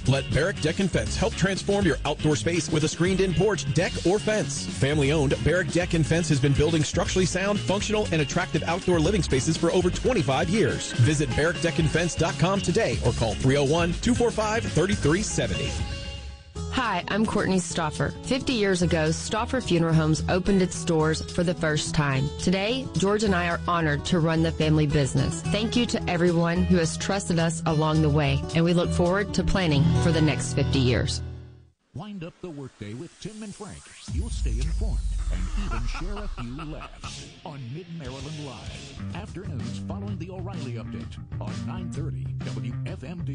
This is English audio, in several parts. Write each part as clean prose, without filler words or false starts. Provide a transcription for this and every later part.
Let Barrick Deck and Fence help transform your outdoor space with a screened-in porch, deck, or fence. Family-owned, Barrick Deck and Fence has been building structurally sound, functional, and attractive outdoor living spaces for over 25 years. Visit BarrickDeckandFence.com today or call 301-245-3370. Hi, I'm Courtney Stauffer. 50 years ago, Stauffer Funeral Homes opened its doors for the first time. Today, George and I are honored to run the family business. Thank you to everyone who has trusted us along the way, and we look forward to planning for the next 50 years. Wind up the workday with Tim and Frank. You'll stay informed and even share a few laughs on Mid-Maryland Live. Afternoons following the O'Reilly update on 930 WFMD.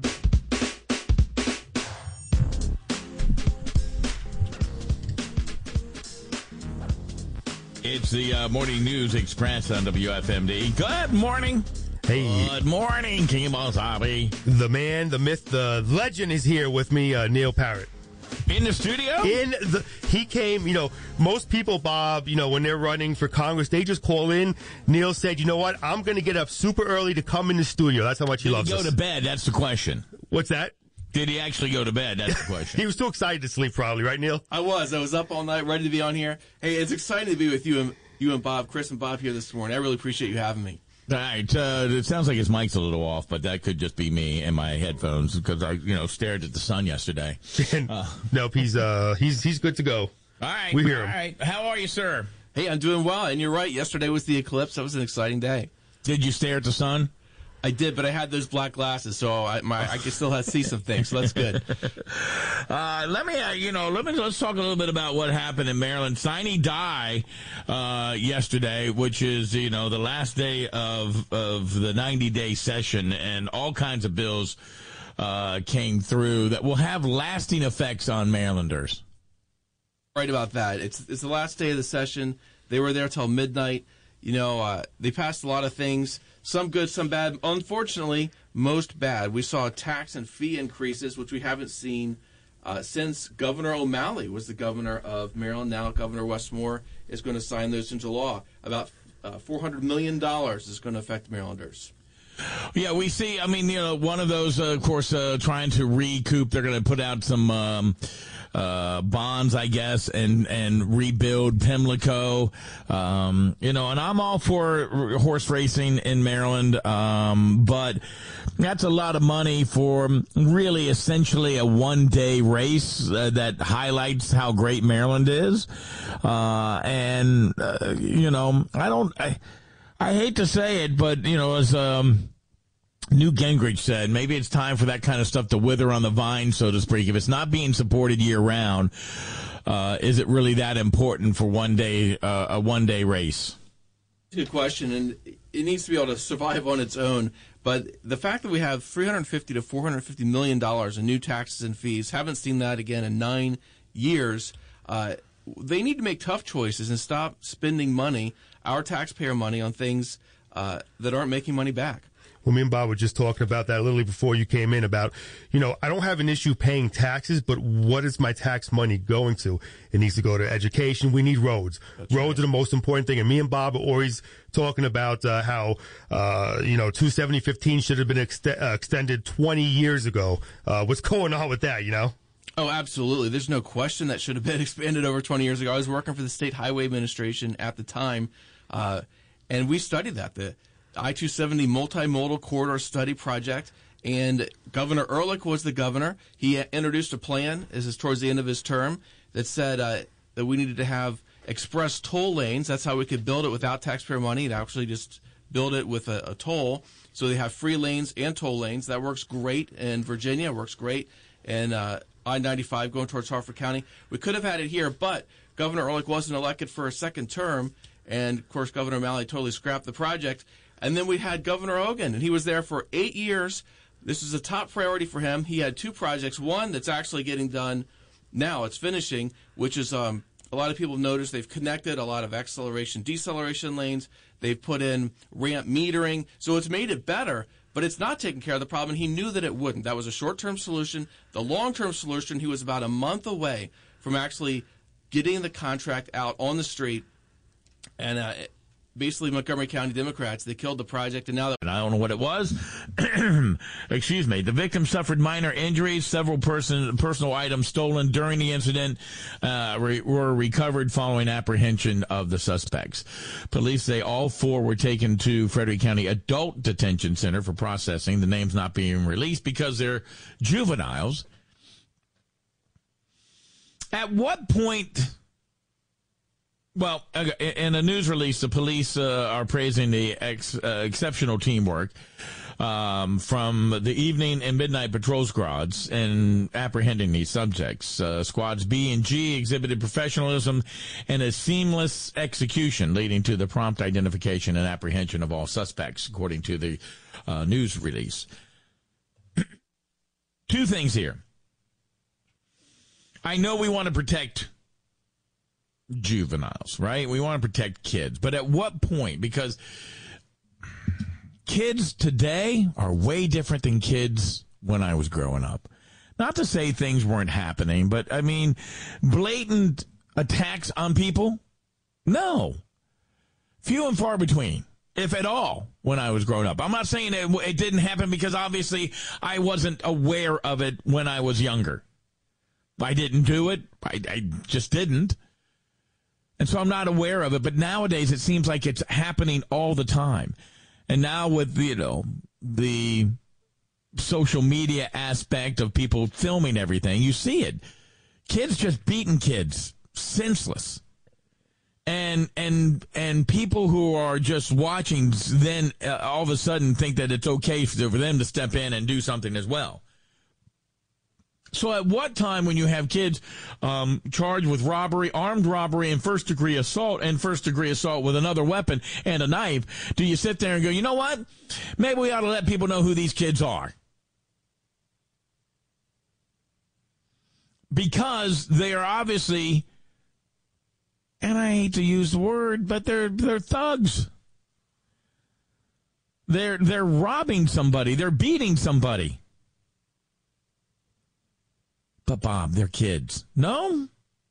It's the Morning News Express on WFMD. Good morning. Hey. Good morning, King Wasabi. The man, the myth, the legend is here with me, Neil Parrott. In the studio? He came, most people, Bob, when they're running for Congress, they just call in. Neil said, you know what, I'm going to get up super early to come in the studio. That's how much he loves us. Did he go to bed? That's the question. What's that? Did he actually go to bed? That's the question. He was too excited to sleep, probably, right, Neil? I was up all night, ready to be on here. Hey, it's exciting to be with you and Bob, Chris and Bob here this morning. I really appreciate you having me. All right. It sounds like his mic's a little off, but that could just be me and my headphones because I, stared at the sun yesterday. Nope, he's good to go. All right. We hear him. All right. How are you, sir? Hey, I'm doing well, and you're right. Yesterday was the eclipse. That was an exciting day. Did you stare at the sun? I did, but I had those black glasses, so I can still see some things. So that's good. Let's talk a little bit about what happened in Maryland. Sine die yesterday, which is the last day of the 90-day session, and all kinds of bills came through that will have lasting effects on Marylanders. Right about that. It's the last day of the session. They were there till midnight. They passed a lot of things. Some good, some bad. Unfortunately, most bad. We saw tax and fee increases, which we haven't seen since Governor O'Malley was the governor of Maryland. Now Governor Westmore is going to sign those into law. About $400 million is going to affect Marylanders. Yeah, we see, one of those, of course, trying to recoup. They're going to put out some bonds, I guess, and rebuild Pimlico. And I'm all for horse racing in Maryland, but that's a lot of money for really essentially a one-day race that highlights how great Maryland is. I hate to say it, but, as Newt Gingrich said, maybe it's time for that kind of stuff to wither on the vine, so to speak. If it's not being supported year-round, is it really that important for a one-day race? Good question, and it needs to be able to survive on its own. But the fact that we have $350 to $450 million in new taxes and fees, haven't seen that again in 9 years, they need to make tough choices and stop spending money, our taxpayer money, on things that aren't making money back. Well, me and Bob were just talking about that literally before you came in about, I don't have an issue paying taxes, but what is my tax money going to? It needs to go to education. We need roads. That's roads right. Are the most important thing. And me and Bob are always talking about how, 270-15 should have been extended 20 years ago. What's going on with that, Oh, absolutely. There's no question that should have been expanded over 20 years ago. I was working for the State Highway Administration at the time, and we studied that. The I-270 multimodal corridor study project, and Governor Ehrlich was the governor. He introduced a plan, this is towards the end of his term, that said that we needed to have express toll lanes. That's how we could build it without taxpayer money and actually just build it with a toll. So they have free lanes and toll lanes. That works great in Virginia, works great in I-95 going towards Harford County. We could have had it here, but Governor Ehrlich wasn't elected for a second term, and, of course, Governor O'Malley totally scrapped the project. And then we had Governor Hogan, and he was there for 8 years. This is a top priority for him. He had 2 projects, one that's actually getting done now. It's finishing, which is a lot of people have noticed they've connected a lot of acceleration, deceleration lanes. They've put in ramp metering. So it's made it better, but it's not taking care of the problem, and he knew that it wouldn't. That was a short-term solution. The long-term solution, he was about a month away from actually getting the contract out on the street. And basically Montgomery County Democrats. They killed the project, and now that I don't know what it was. Excuse me. The victim suffered minor injuries. Several personal items stolen during the incident were recovered following apprehension of the suspects. Police say all 4 were taken to Frederick County Adult Detention Center for processing. The names not being released because they're juveniles. At what point... Well, in a news release, the police are praising the exceptional teamwork from the evening and midnight patrol squads in apprehending these subjects. Squads B and G exhibited professionalism and a seamless execution, leading to the prompt identification and apprehension of all suspects, according to the news release. 2 things here. I know we want to protect juveniles, right? We want to protect kids. But at what point? Because kids today are way different than kids when I was growing up. Not to say things weren't happening, but I mean, blatant attacks on people? No. Few and far between, if at all, when I was growing up. I'm not saying it didn't happen because obviously I wasn't aware of it when I was younger. I didn't do it. I just didn't. And so I'm not aware of it, but nowadays it seems like it's happening all the time. And now with, the social media aspect of people filming everything, you see it. Kids just beating kids, senseless. And people who are just watching then all of a sudden think that it's okay for them to step in and do something as well. So at what time when you have kids charged with robbery, armed robbery, and first-degree assault with another weapon and a knife, do you sit there and go, you know what? Maybe we ought to let people know who these kids are. Because they are obviously, and I hate to use the word, but they're thugs. They're robbing somebody. They're beating somebody. But, Bob, they're kids. No?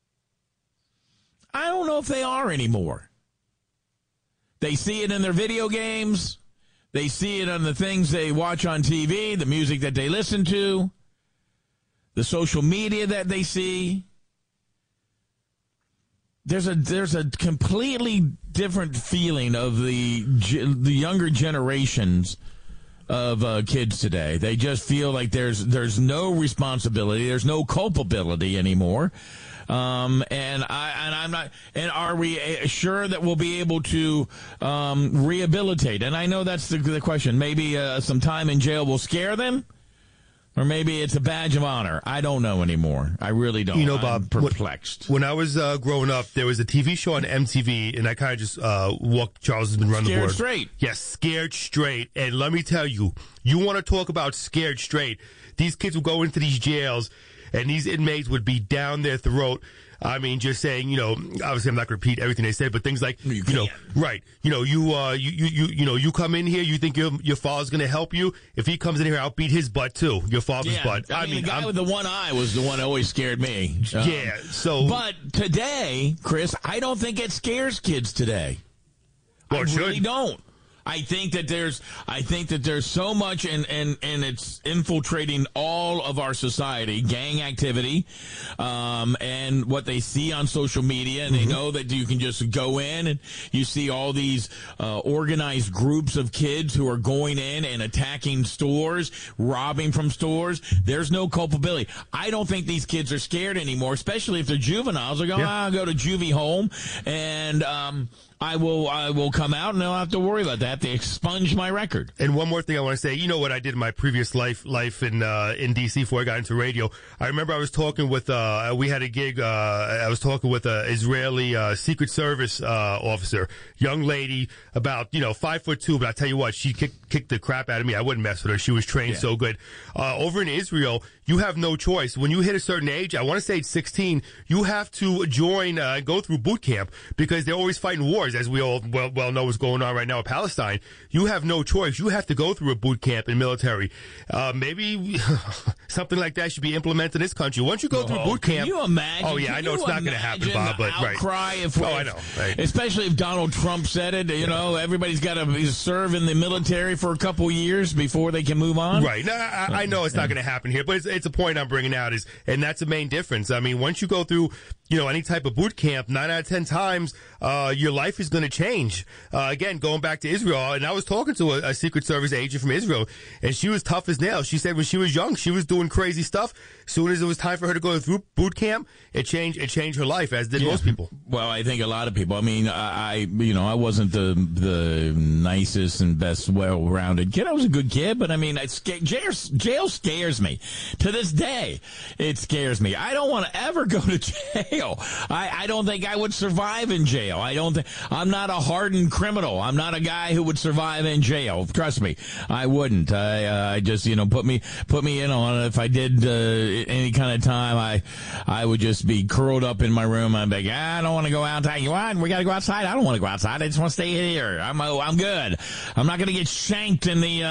I don't know if they are anymore. They see it in their video games. They see it on the things they watch on TV, the music that they listen to, the social media that they see. There's a completely different feeling of the younger generations of kids today. They just feel like there's no responsibility, there's no culpability anymore, and I'm not. And are we sure that we'll be able to rehabilitate? And I know that's the question. Maybe some time in jail will scare them, or maybe it's a badge of honor. I don't know anymore. I really don't. Bob, I'm perplexed. When I was growing up, there was a TV show on MTV, and I kind of just walked. Charles has been running the board. Scared Straight. Yes, Scared Straight. And let me tell you, you want to talk about Scared Straight? These kids would go into these jails, and these inmates would be down their throat. I mean, just saying, obviously I'm not going to repeat everything they said, but things like, right. You come in here, you think your father's going to help you. If he comes in here, I'll beat his butt too. Your father's butt. I mean, the guy with the one eye was the one that always scared me. But today, Chris, I don't think it scares kids today. Well, I really don't. I think that there's so much and it's infiltrating all of our society, gang activity, and what they see on social media, and they know that you can just go in and you see all these organized groups of kids who are going in and attacking stores, robbing from stores. There's no culpability. I don't think these kids are scared anymore, especially if they're juveniles. They're going, I'll go to juvie home and I will come out and I don't have to worry about that. They expunge my record. And one more thing I want to say. You know what I did in my previous life in D.C. before I got into radio. I remember I was talking with, we had a gig, I was talking with an Israeli Secret Service officer, young lady, about, 5'2", but I tell you what, she kicked the crap out of me. I wouldn't mess with her. She was trained so good. Over in Israel, you have no choice. When you hit a certain age, I want to say it's 16, you have to join, go through boot camp because they're always fighting wars. Whereas, as we all well know what's going on right now in Palestine, you have no choice. You have to go through a boot camp in military. Maybe something like that should be implemented in this country. Once you go through boot camp, can you imagine? Oh yeah, I know it's not going to happen, Bob. But outcry if I know. Right. Especially if Donald Trump said it. You know, everybody's got to serve in the military for a couple years before they can move on. Right. No, I know it's not going to happen here, but it's a point I'm bringing out and that's the main difference. I mean, once you go through, any type of boot camp, 9 out of 10 times, your life is going to change. Again, going back to Israel, and I was talking to a Secret Service agent from Israel, and she was tough as nails. She said when she was young, she was doing crazy stuff. As soon as it was time for her to go through boot camp, it changed her life, as did most people. Well, I think a lot of people. I mean, I wasn't the nicest and best, well-rounded kid. I was a good kid, but I mean, jail scares me. To this day, it scares me. I don't want to ever go to jail. I don't think I would survive in jail. I'm not a hardened criminal. I'm not a guy who would survive in jail. Trust me, I wouldn't. I just, put me in on it. If I did any kind of time, I would just be curled up in my room. I'd be like, I don't want to go outside. You want? We got to go outside. I don't want to go outside. I just want to stay here. I'm good. I'm not going to get shanked in the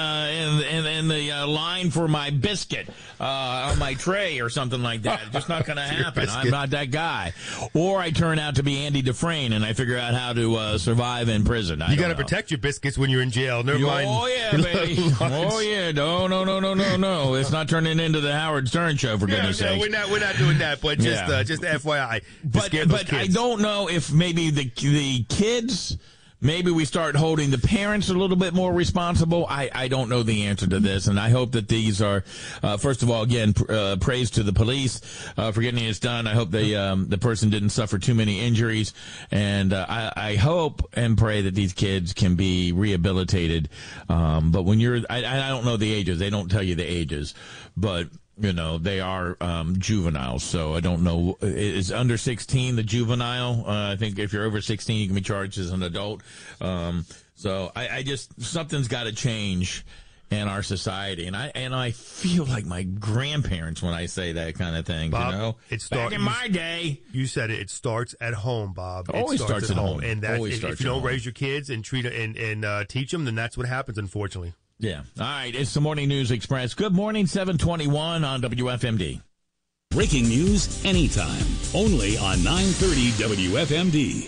line for my biscuit on my tray or something like that. It's just not going to happen. I'm not that guy. Or I turn out to be Andy Dufresne and I figure out how to survive in prison. You got to protect your biscuits when you're in jail. Never mind. Oh yeah, baby. Oh yeah. No. It's not turning into the Howard Stern show, for goodness sake. We're not doing that. But just FYI. But I don't know if maybe the kids. Maybe we start holding the parents a little bit more responsible. I don't know the answer to this, and I hope that these are, first of all, again, praise to the police for getting this done. I hope the person didn't suffer too many injuries, and I hope and pray that these kids can be rehabilitated. But when I don't know the ages. They don't tell you the ages, but they are juveniles, so I don't know. Is under 16 the juvenile? I think if you're over 16, you can be charged as an adult. So I just, something's got to change in our society, and I feel like my grandparents when I say that kind of thing. Bob, back in my day, you said it starts at home, Bob. It always starts at home, and if you don't raise your kids and treat and teach them, then that's what happens, unfortunately. Yeah. All right. It's the Morning News Express. Good morning, 721 on WFMD. Breaking news anytime. Only on 930 WFMD.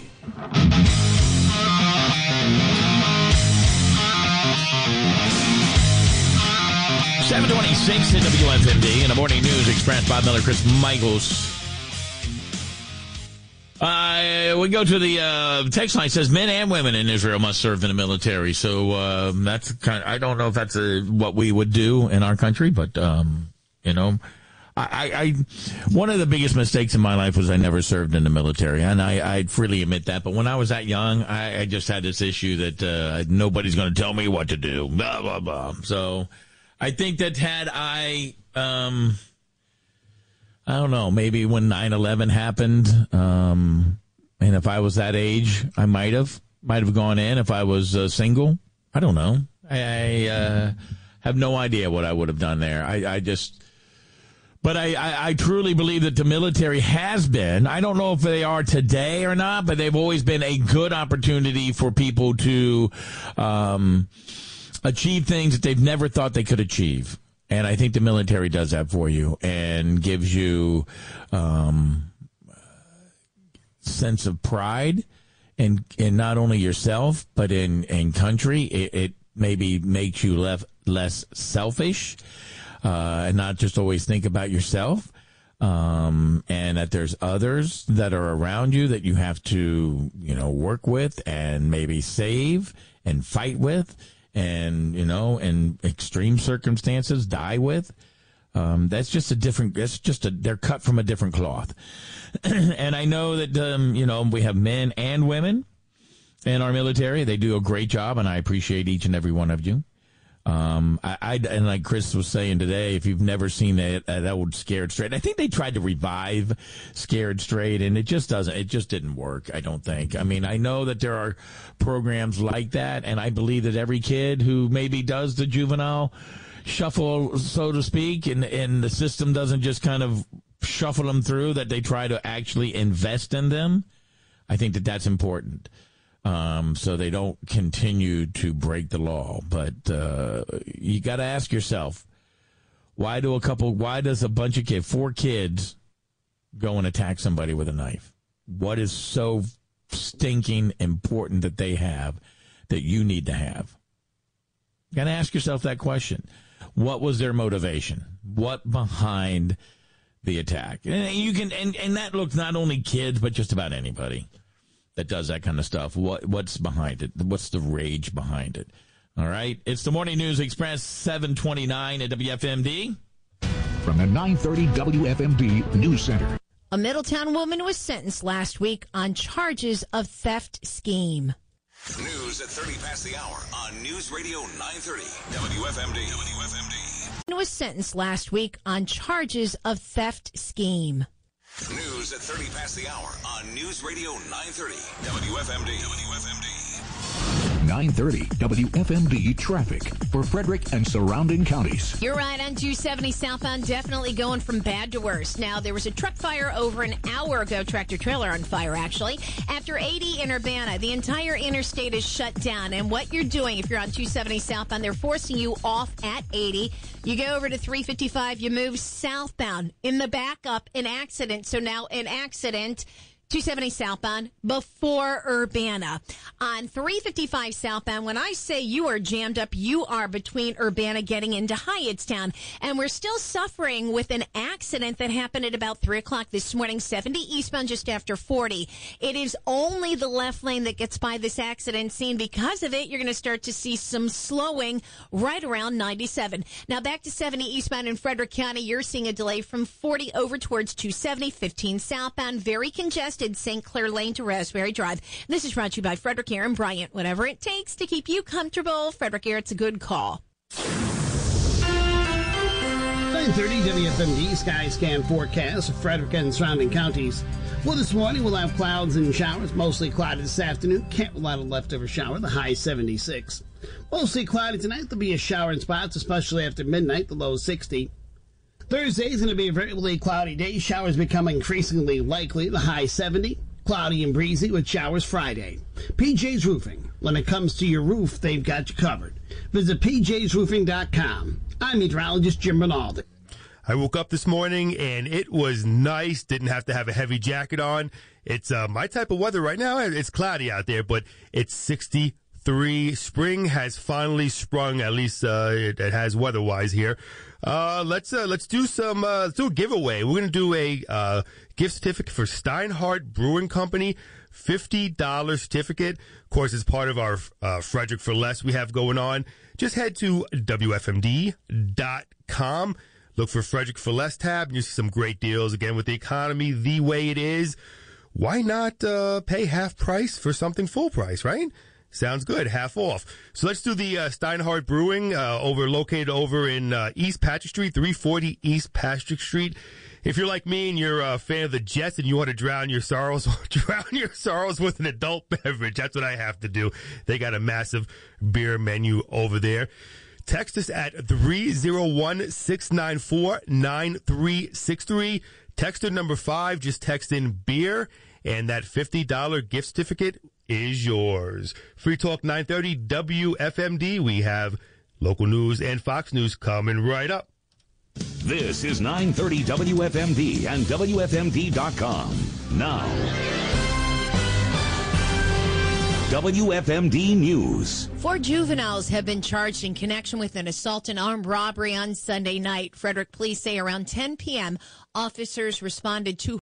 726 at WFMD in the Morning News Express. Bob Miller, Chris Michaels. We go to the text line. Says men and women in Israel must serve in the military. So that's I don't know if that's what we would do in our country, but I one of the biggest mistakes in my life was I never served in the military, and I freely admit that. But when I was that young, I just had this issue that nobody's going to tell me what to do. Blah blah blah. So I think that had I don't know, maybe when 9/11 happened, and if I was that age, I might have gone in if I was single. I don't know. I have no idea what I would have done there. But I truly believe that the military has been, I don't know if they are today or not, but they've always been a good opportunity for people to achieve things that they've never thought they could achieve. And I think the military does that for you and gives you sense of pride in not only yourself, but in country. It maybe makes you less selfish and not just always think about yourself. And that there's others that are around you that you have to, work with and maybe save and fight with. And, in extreme circumstances, die with. They're cut from a different cloth. And I know that, we have men and women in our military. They do a great job, and I appreciate each and every one of you. And like Chris was saying today, if you've never seen that old Scared Straight, I think they tried to revive Scared Straight, and it just didn't work, I don't think. I mean, I know that there are programs like that, and I believe that every kid who maybe does the juvenile shuffle, so to speak, and the system doesn't just kind of shuffle them through, that they try to actually invest in them. I think that that's important. so they don't continue to break the law. But you got to ask yourself, why does a bunch of kids, 4 kids, go and attack somebody with a knife? What is so stinking important that they have that you need to have? You got to ask yourself that question. What was their motivation? What behind the attack? And you can, and that looks not only kids, but just about anybody that does that kind of stuff. What's behind it? What's the rage behind it? All right. It's the Morning News Express, 729 at WFMD. From the 930 WFMD News Center. A Middletown woman was sentenced last week on charges of theft scheme. News at 30 past the hour on News Radio 930 WFMD. Was sentenced last week on charges of theft scheme. News at 30 past the hour on News Radio 930 WFMD. 930 WFMD traffic for Frederick and surrounding counties. You're right on 270 southbound, definitely going from bad to worse. Now, there was a truck fire over an hour ago, tractor trailer on fire, actually. After 80 in Urbana, the entire interstate is shut down. And what you're doing, if you're on 270 southbound, they're forcing you off at 80. You go over to 355, you move southbound. In the backup, an accident. So now an accident. 270 southbound before Urbana. On 355 southbound, when I say you are jammed up, you are between Urbana getting into Hyattstown. And we're still suffering with an accident that happened at about 3 o'clock this morning, 70 eastbound just after 40. It is only the left lane that gets by this accident scene. Because of it, you're going to start to see some slowing right around 97. Now back to 70 eastbound in Frederick County, you're seeing a delay from 40 over towards 270, 15 southbound, very congested. St. Clair Lane to Raspberry Drive. This is brought to you by Frederick Air and Bryant. Whatever it takes to keep you comfortable, Frederick Air, it's a good call. 930 WFMD Sky Scan forecast of Frederick and surrounding counties. Well, this morning we'll have clouds and showers, mostly cloudy this afternoon. Can't rule out a leftover shower, the high 76. Mostly cloudy tonight. There'll be a shower in spots, especially after midnight, the low 60. Thursday is going to be a variably cloudy day. Showers become increasingly likely. The high 70. Cloudy and breezy with showers Friday. PJ's Roofing. When it comes to your roof, they've got you covered. Visit pjsroofing.com. I'm meteorologist Jim Rinaldi. I woke up this morning and it was nice. Didn't have to have a heavy jacket on. It's my type of weather right now. It's cloudy out there, but it's 63. Spring has finally sprung. At least it has weather-wise here. Let's do a giveaway. We're going to do a gift certificate for Steinhardt Brewing Company, $50 certificate. Of course, it's part of our Frederick for Less we have going on. Just head to WFMD.com. Look for Frederick for Less tab, and you see some great deals. Again, with the economy the way it is, why not pay half price for something full price, right? Sounds good. Half off. So let's do the Steinhardt Brewing, located over in East Patrick Street, 340 East Patrick Street. If you're like me and you're a fan of the Jets and you want to drown your sorrows with an adult beverage, that's what I have to do. They got a massive beer menu over there. Text us at 301-694-9363. Texter number 5, just text in beer, and that $50 gift certificate is yours. Free Talk 930 WFMD. We have local news and Fox News coming right up. This is 930 WFMD and WFMD.com. Now, WFMD News. 4 juveniles have been charged in connection with an assault and armed robbery on Sunday night. Frederick police say around 10 p.m., officers responded to